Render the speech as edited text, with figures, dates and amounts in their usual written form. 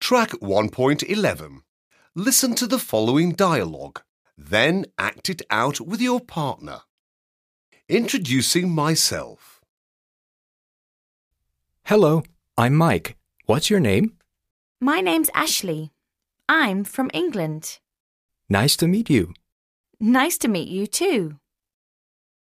Track 1.11. Listen to the following dialogue. Then act it out with your partner. Introducing myself. Hello, I'm Mike. What's your name? My name's Ashley. I'm from England. Nice to meet you. Nice to meet you too.